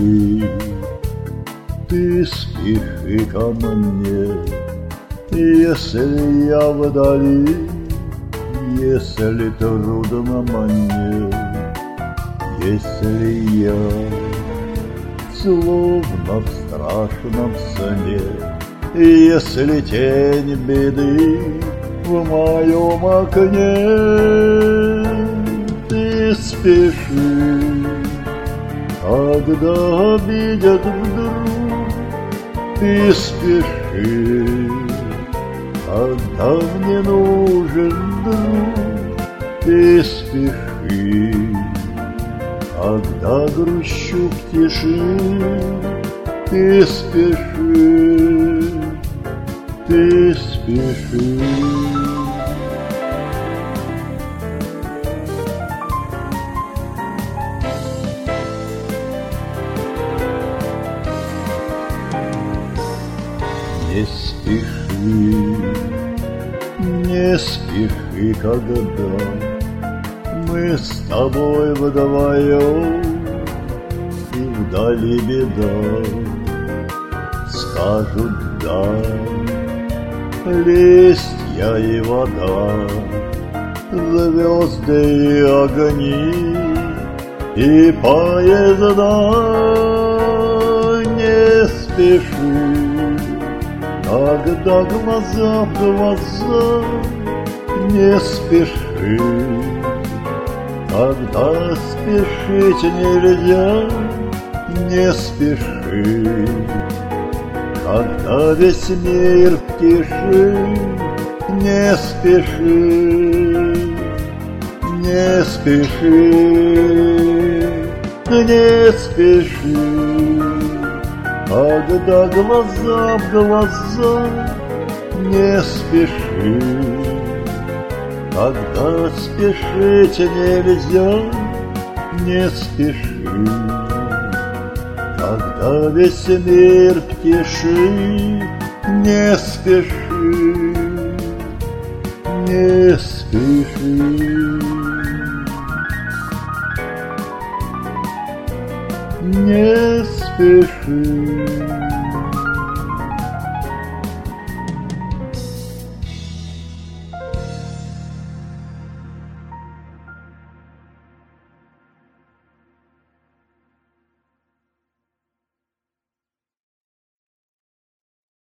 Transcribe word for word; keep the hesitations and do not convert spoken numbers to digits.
спеши, ты спеши ко мне, если я вдали, если трудно мне, если я словно в страшном сне, если тень беды в моем окне. Ты спеши, когда обидят вдруг, ты спеши, когда мне нужен друг, ты спеши, когда грущу в тиши, ты спеши, ты спеши. Не спеши, не спеши, когда мы с тобой вдвоем, и вдали беда. Скажут да, листья и вода, звезды и огни, и поезда. Не спеши, когда глаза в глаза, не спеши, когда спешить нельзя, не спеши, когда весь мир в тиши, не спеши, не спеши, не спеши, когда глаза в глаза, не спеши, когда спешить нельзя, не спеши, когда весь мир в тиши, не спеши, не спеши, не спеши.